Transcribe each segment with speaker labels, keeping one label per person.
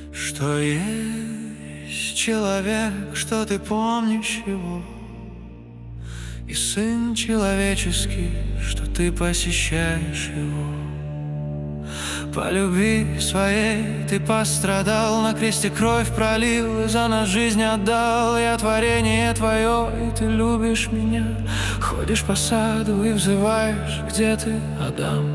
Speaker 1: Что есть человек, что ты помнишь его, и сын человеческий, что ты посещаешь его. По любви своей ты пострадал, на кресте кровь пролил, и за нас жизнь отдал. Я творение твое, и ты любишь меня. Ходишь по саду и взываешь: где ты, Адам?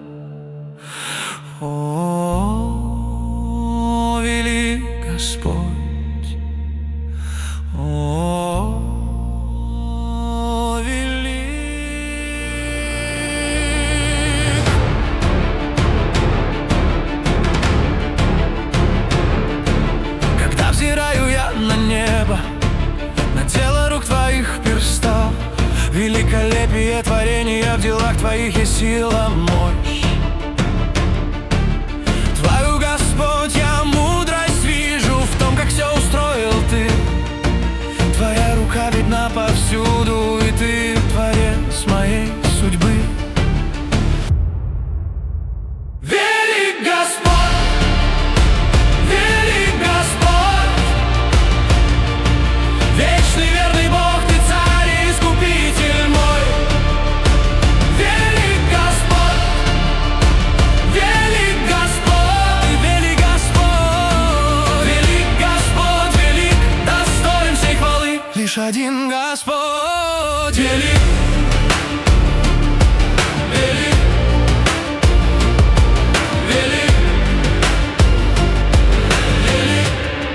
Speaker 1: О, велик Господь, о, велик. Когда взираю я на небо, на дело рук твоих перстов, великолепие творения в делах твоих есть сила, мощь. Твою, Господь, я мудрость вижу в том, как все устроил ты. Твоя рука видна повсюду, и ты творец моей судьбы. Велик Господь, велик Господь, вечный верный Бог, ты царь и искупитель мой. Велик Господь, велик Господь, велик Господь, велик Господь, велик, достоин всей хвалы. Лишь один Господь велик, велик, велик, велик.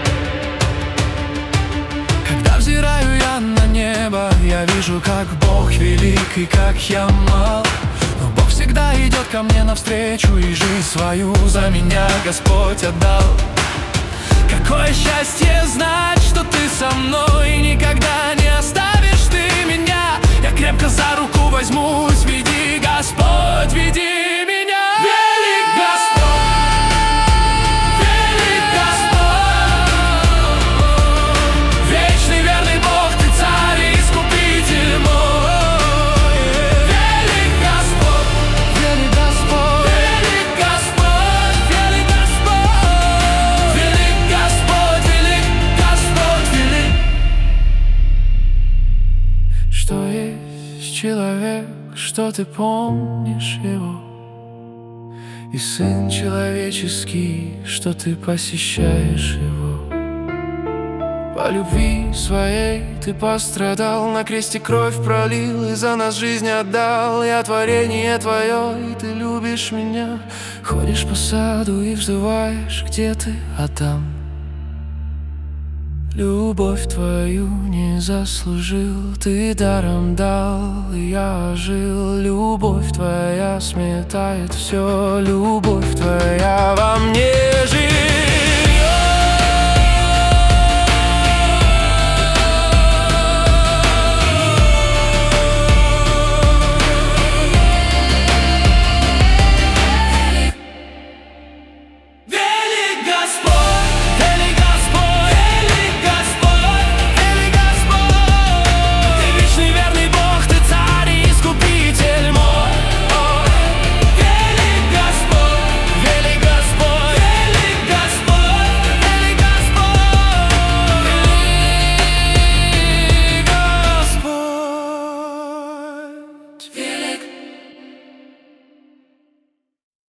Speaker 1: Когда взираю я на небо, я вижу, как Бог велик и как я мал. Но Бог всегда идет ко мне навстречу, и жизнь свою за меня Господь отдал. Какое счастье знать, что ты со мной, и никогда не оставишь ты меня. Я крепко за руку возьмусь, веди, Господь, веди меня. Велик Господь, велик Господь, вечный верный Бог, ты царь и искупитель мой. Велик Господь, велик Господь, велик Господь, велик Господь, велик Господь, велик Господь, велик. Что есть человек, что ты помнишь его, и сын человеческий, что ты посещаешь его. По любви своей ты пострадал, на кресте кровь пролил, и за нас жизнь отдал. Я творение твое, и ты любишь меня. Ходишь по саду и взываешь: где ты, Адам? Любовь твою не заслужил, ты даром дал, и я ожил. Любовь твоя сметает все, любовь твоя во